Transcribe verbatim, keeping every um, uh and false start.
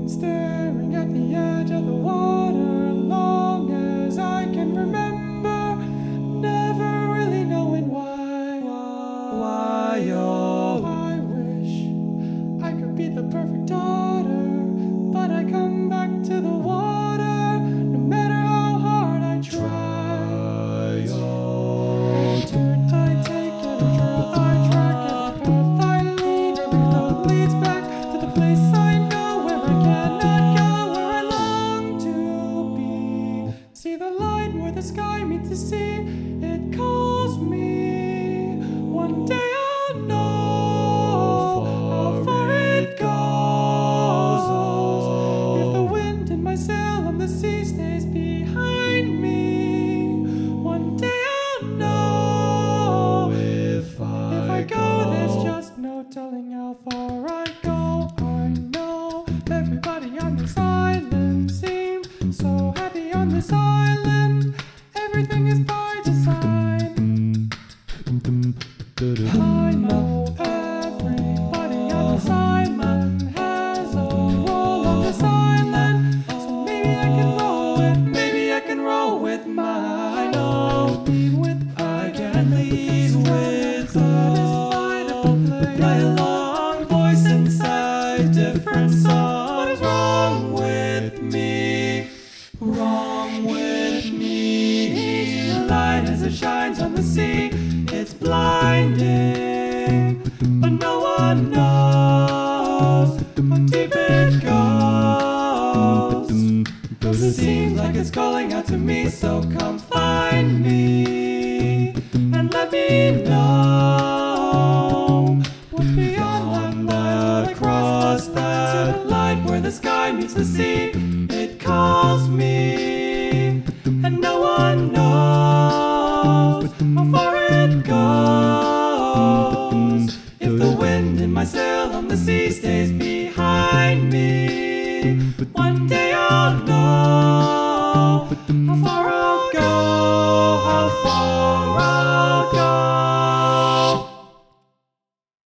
staring at the edge of the water, long as I can remember, never really knowing why. Why, oh, I wish I could be the perfect daughter, but I come back to the water, no matter how hard I try. Oh, turn I take every trail I track, every path I lead, every road leads back to the place I know, where I cannot go, where I long to be. See the line where the sky meets the sea, it calls me. One day I'll know how far it goes. If the wind in my sail on the sea stays behind me, one day I'll know. If I, if I go, there's just no telling how far I go. I know everybody on this island seems so happy on this island. Everything is by design. I know everybody on this island has a role on this island, so maybe I can roll with, maybe I can roll with mine. Oh, lead with, I can lead with, satisfied if I play right along, voice inside, different song. What is wrong with me? Wrong with me? The light as it shines on the sea, it's blinding, but no one knows how deep it goes. It seems like it's calling out to me, so come find me and let me know what's beyond that mile across that light where the sky meets the sea. It calls me, and no one knows how far it goes. If the wind in my sail on the sea stays behind me, one day I'll know how far I'll go, how far I'll